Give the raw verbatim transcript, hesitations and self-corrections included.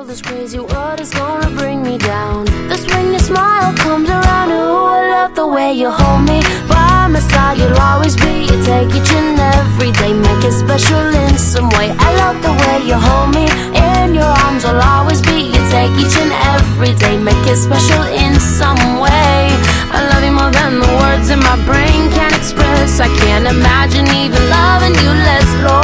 feel this crazy world is gonna bring me down. That's when your smile comes around. Ooh, I love the way you hold me. By my side you'll always be. You take each and every day, make it special in some way. I love the way you hold me. In your arms I'll always be. You take each and every day, make it special in some way. I love you more than the words in my brain can't express. I can't imagine even loving you less, Lord.